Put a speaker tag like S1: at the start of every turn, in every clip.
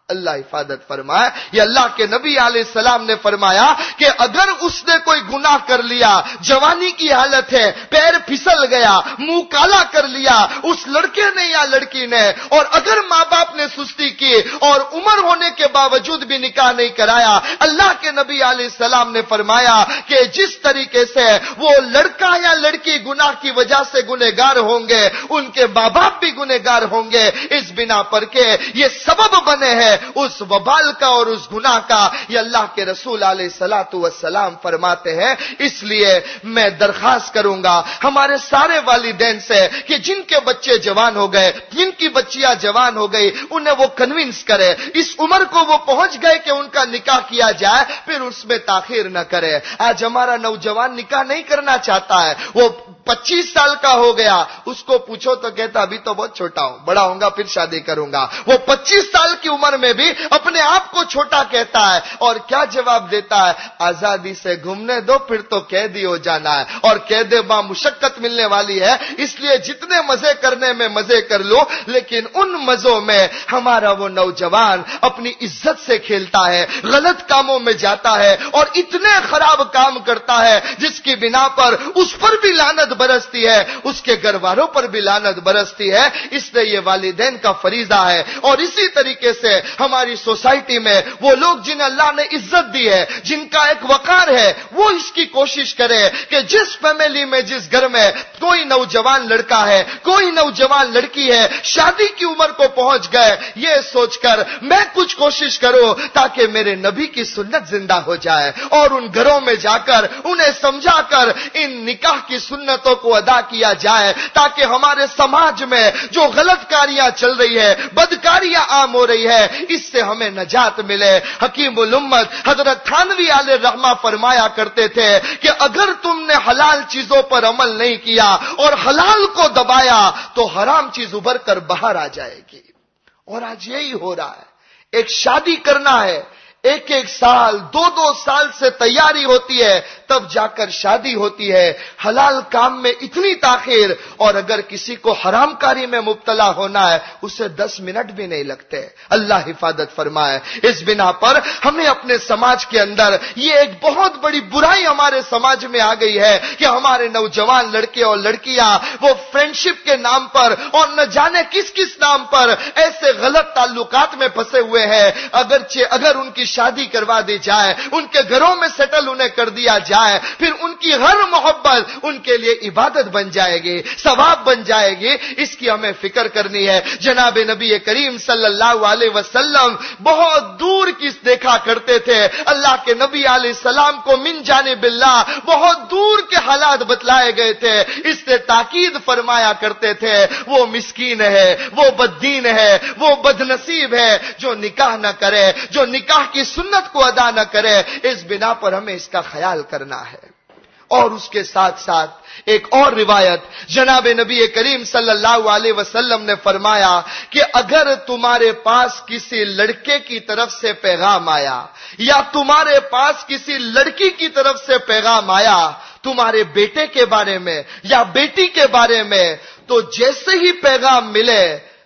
S1: اللہ حفاظت فرمائے. یہ اللہ کے نبی علیہ السلام نے فرمایا کہ اگر اس نے کوئی گناہ کر لیا, جوانی کی حالت ہے, پیر پھسل گیا, منہ کالا کر لیا اس لڑکے نے یا لڑکی نے, اور اگر ماں باپ نے سستی کی اور عمر ہونے کے باوجود بھی نکاح نہیں کرایا, اللہ کے نبی علیہ السلام نے فرمایا کہ جس طریقے سے وہ لڑکا یا لڑکی گناہ کی وجہ سے گنہگار ہوں گے, ان کے ماں باپ بھی گنہگار ہوں گے, اس بنا پر کہ یہ سبب بنے ہیں اس وبال کا اور اس گناہ کا. یہ اللہ کے رسول علیہ الصلوۃ والسلام فرماتے ہیں. اس لیے میں درخواست کروں گا ہمارے سارے والدین سے کہ جن کے بچے جوان ہو گئے, جن کی بچیاں جوان ہو گئی, انہیں وہ کنونس کرے, اس عمر کو وہ پہنچ گئے کہ ان کا نکاح کیا جائے, پھر اس میں تاخیر نہ کرے. آج ہمارا نوجوان نکاح نہیں کرنا چاہتا ہے, وہ 25 سال کا ہو گیا, اس کو پوچھو تو کہتا ابھی تو بہت چھوٹا ہوں, بڑا ہوں گا پھر شادی کروں گا. وہ 25 سال کی عمر میں بھی اپنے آپ کو چھوٹا کہتا ہے, اور کیا جواب دیتا ہے, آزادی سے گھومنے دو پھر تو قیدی ہو جانا ہے, اور قید با مشقت ملنے والی ہے, اس لیے جتنے مزے کرنے میں مزے کر لو, لیکن ان مزوں میں ہمارا وہ نوجوان اپنی عزت سے کھیلتا ہے, غلط کاموں میں جاتا ہے اور اتنے خراب کام کرتا ہے جس کی بنا پر اس پر بھی لعنت برستی ہے, اس کے گھر والوں پر بھی لعنت برستی ہے. اس لیے یہ والدین کا فریضہ ہے. اور اسی طریقے سے ہماری سوسائٹی میں وہ لوگ جنہیں اللہ نے عزت دی ہے, جن کا ایک وقار ہے, وہ اس کی کوشش کرے کہ جس فیملی میں, جس گھر میں کوئی نوجوان لڑکا ہے, کوئی نوجوان لڑکی ہے, شادی کی عمر کو پہنچ گئے, یہ سوچ کر میں کچھ کوشش کروں تاکہ میرے نبی کی سنت زندہ ہو جائے, اور ان گھروں میں جا کر انہیں سمجھا کر ان نکاح کی سنتوں کو ادا کیا جائے, تاکہ ہمارے سماج میں جو غلط کاریاں چل رہی ہے, بدکاریاں عام ہو رہی ہے, اس سے ہمیں نجات ملے. حکیم الامت حضرت تھانوی علیہ الرحمہ فرمایا کرتے تھے کہ اگر تم نے حلال چیزوں پر عمل نہیں کیا اور حلال کو دبایا تو حرام چیز ابھر کر باہر آ جائے گی. اور آج یہی ہو رہا ہے. ایک شادی کرنا ہے, ایک سال 2 سال سے تیاری ہوتی ہے, تب جا کر شادی ہوتی ہے. حلال کام میں اتنی تاخیر, اور اگر کسی کو حرام کاری میں مبتلا ہونا ہے اسے 10 منٹ بھی نہیں لگتے. اللہ حفاظت فرمائے. اس بنا پر ہمیں اپنے سماج کے اندر یہ ایک بہت بڑی برائی ہمارے سماج میں آ گئی ہے کہ ہمارے نوجوان لڑکے اور لڑکیاں وہ فرینڈشپ کے نام پر اور نہ جانے کس کس نام پر ایسے غلط تعلقات میں پھنسے ہوئے ہیں. اگرچہ اگر ان کی شادی کروا دی جائے, ان کے گھروں میں سیٹل انہیں کر دیا جائے, پھر ان کی ہر محبت ان کے لیے عبادت بن جائے گی, ثواب بن جائے گی. اس کی ہمیں فکر کرنی ہے. جناب نبی کریم صلی اللہ علیہ وسلم بہت دور کی دیکھا کرتے تھے. اللہ کے نبی علیہ السلام کو من جانب اللہ بہت دور کے حالات بتلائے گئے تھے. اس سے تاکید فرمایا کرتے تھے وہ مسکین ہے, وہ بددین ہے, وہ بدنصیب ہے جو نکاح نہ کرے, جو نکاح کی سنت کو ادا نہ کرے. اس بنا پر ہمیں اس کا خیال کرنا ہے. اور اس کے ساتھ ساتھ ایک اور روایت جناب نبی کریم صلی اللہ علیہ وسلم نے فرمایا کہ اگر تمہارے پاس کسی لڑکے کی طرف سے پیغام آیا یا تمہارے پاس کسی لڑکی کی طرف سے پیغام آیا تمہارے بیٹے کے بارے میں یا بیٹی کے بارے میں, تو جیسے ہی پیغام ملے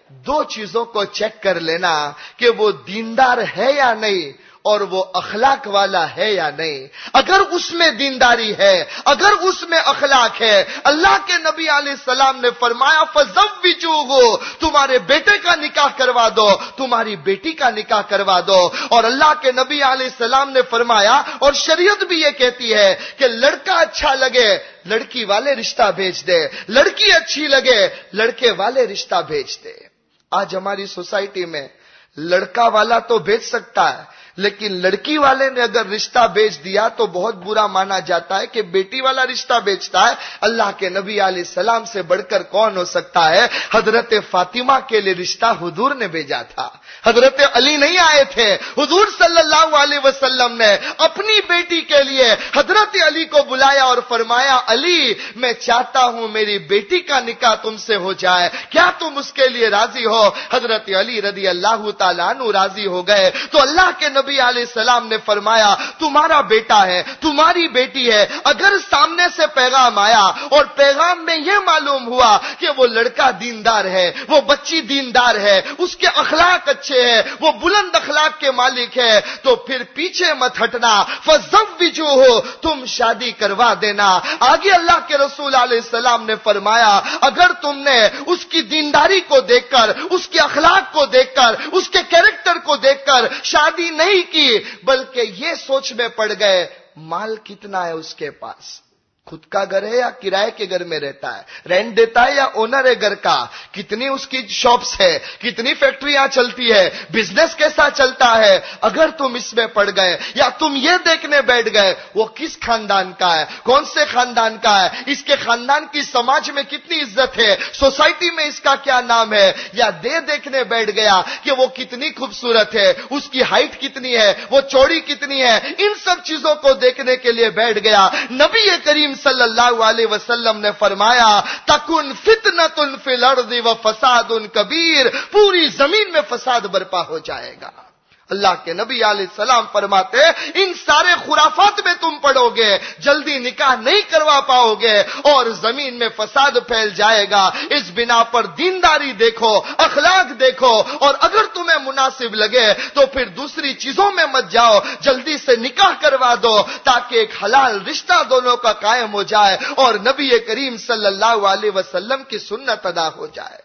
S1: 2 چیزوں کو چیک کر لینا کہ وہ دیندار ہے یا نہیں, اور وہ اخلاق والا ہے یا نہیں. اگر اس میں دینداری ہے, اگر اس میں اخلاق ہے, اللہ کے نبی علیہ السلام نے فرمایا فزوجوہ, تمہارے بیٹے کا نکاح کروا دو, تمہاری بیٹی کا نکاح کروا دو. اور اللہ کے نبی علیہ السلام نے فرمایا, اور شریعت بھی یہ کہتی ہے کہ لڑکا اچھا لگے لڑکی والے رشتہ بھیج دے, لڑکی اچھی لگے لڑکے والے رشتہ بھیج دے. آج ہماری سوسائٹی میں لڑکا والا تو بھیج سکتا ہے, لیکن لڑکی والے نے اگر رشتہ بھیج دیا تو بہت برا مانا جاتا ہے کہ بیٹی والا رشتہ بیچتا ہے. اللہ کے نبی علیہ السلام سے بڑھ کر کون ہو سکتا ہے. حضرت فاطمہ کے لیے رشتہ حضور نے بھیجا تھا, حضرت علی نہیں آئے تھے. حضور صلی اللہ علیہ وسلم نے اپنی بیٹی کے لیے حضرت علی کو بلایا اور فرمایا علی میں چاہتا ہوں میری بیٹی کا نکاح تم سے ہو جائے, کیا تم اس کے لیے راضی ہو؟ حضرت علی رضی اللہ تعالیٰ عنہ راضی ہو گئے. تو اللہ کے نبی علیہ السلام نے فرمایا تمہارا بیٹا ہے, تمہاری بیٹی ہے, اگر سامنے سے پیغام آیا اور پیغام میں یہ معلوم ہوا کہ وہ لڑکا دیندار ہے, وہ بچی دیندار ہے, اس کے اخلاق اچھے ہیں, وہ بلند اخلاق کے مالک ہے, تو پھر پیچھے مت ہٹنا, فزوجوہ, تم شادی کروا دینا. آگے اللہ کے رسول علیہ السلام نے فرمایا اگر تم نے اس کی دینداری کو دیکھ کر, اس کے اخلاق کو دیکھ کر, اس کے کیریکٹر کو دیکھ کر شادی نہیں کی, بلکہ یہ سوچ میں پڑ گئے مال کتنا ہے اس کے پاس, خود کا گھر ہے یا کرائے کے گھر میں رہتا ہے, رینٹ دیتا ہے یا اونر ہے گھر کا, کتنی اس کی شاپس ہے, کتنی فیکٹریاں چلتی ہے, بزنس کیسا چلتا ہے, اگر تم اس میں پڑ گئے یا تم یہ دیکھنے بیٹھ گئے وہ کس خاندان کا ہے, کون سے خاندان کا ہے, اس کے خاندان کی سماج میں کتنی عزت ہے, سوسائٹی میں اس کا کیا نام ہے, یا دیکھنے بیٹھ گیا کہ وہ کتنی خوبصورت ہے, اس کی ہائٹ کتنی ہے, وہ چوڑی کتنی ہے, ان سب چیزوں کو دیکھنے کے لیے بیٹھ گیا, نبی کریم صلی اللہ علیہ وسلم نے فرمایا تکن فتنۃ فی الارض و فساد کبیر, پوری زمین میں فساد برپا ہو جائے گا. اللہ کے نبی علیہ السلام فرماتے ان سارے خرافات میں تم پڑو گے, جلدی نکاح نہیں کروا پاؤ گے اور زمین میں فساد پھیل جائے گا. اس بنا پر دینداری دیکھو, اخلاق دیکھو, اور اگر تمہیں مناسب لگے تو پھر دوسری چیزوں میں مت جاؤ, جلدی سے نکاح کروا دو تاکہ ایک حلال رشتہ دونوں کا قائم ہو جائے اور نبی کریم صلی اللہ علیہ وسلم کی سنت ادا ہو جائے.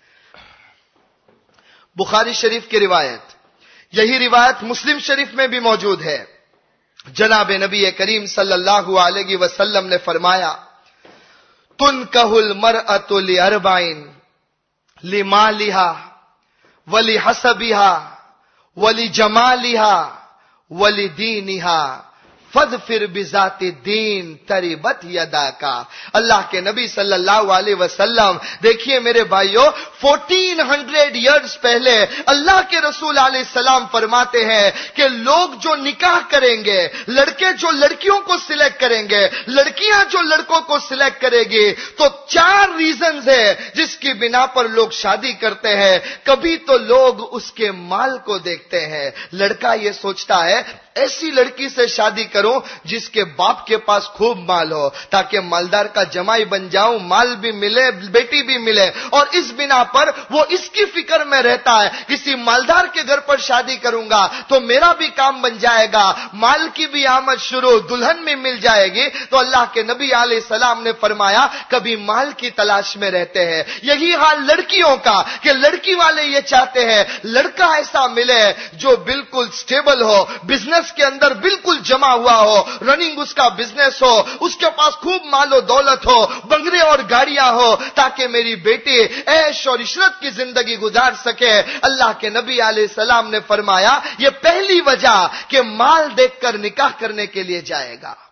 S1: بخاری شریف کی روایت, یہی روایت مسلم شریف میں بھی موجود ہے. جناب نبی کریم صلی اللہ علیہ وسلم نے فرمایا تنکح المرأة لأربعین, لمالها ولحسبها ولجمالها ولدینها فاظفر بذات الدین تربت یداکا. اللہ کے نبی صلی اللہ علیہ وسلم, دیکھیے میرے بھائیوں, 1400 ایئرز پہلے اللہ کے رسول علیہ السلام فرماتے ہیں کہ لوگ جو نکاح کریں گے, لڑکے جو لڑکیوں کو سلیکٹ کریں گے, لڑکیاں جو لڑکوں کو سلیکٹ کرے گی, تو 4 ریزنز ہیں جس کی بنا پر لوگ شادی کرتے ہیں. کبھی تو لوگ اس کے مال کو دیکھتے ہیں, لڑکا یہ سوچتا ہے ایسی لڑکی سے شادی کروں جس کے باپ کے پاس خوب مال ہو تاکہ مالدار کا جمائی بن جاؤں, مال بھی ملے, بیٹی بھی ملے, اور اس بنا پر وہ اس کی فکر میں رہتا ہے کسی مالدار کے گھر پر شادی کروں گا تو میرا بھی کام بن جائے گا, مال کی بھی آمد شروع, دلہن بھی مل جائے گی. تو اللہ کے نبی علیہ السلام نے فرمایا کبھی مال کی تلاش میں رہتے ہیں. یہی حال لڑکیوں کا کہ لڑکی والے یہ چاہتے ہیں لڑکا ایسا ملے جو بالکل سٹیبل ہو, بزنس کے اندر بالکل جمع ہوا ہو, رننگ اس کا بزنس ہو, اس کے پاس خوب مال و دولت ہو, بنگلے اور گاڑیاں ہو, تاکہ میری بیٹی عیش اور عشرت کی زندگی گزار سکے. اللہ کے نبی علیہ السلام نے فرمایا یہ پہلی وجہ کہ مال دیکھ کر نکاح کرنے کے لیے جائے گا.